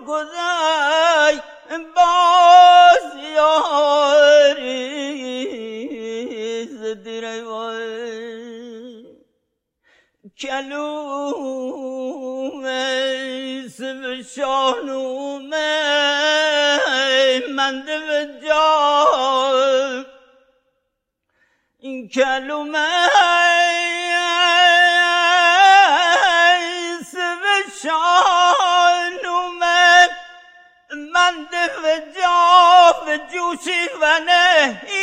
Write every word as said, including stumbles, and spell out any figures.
گذای باز یاری زدیره وای کلومه سب شانومه منده به جای این کلومه سب شانومه منده به جا به جوشی ونه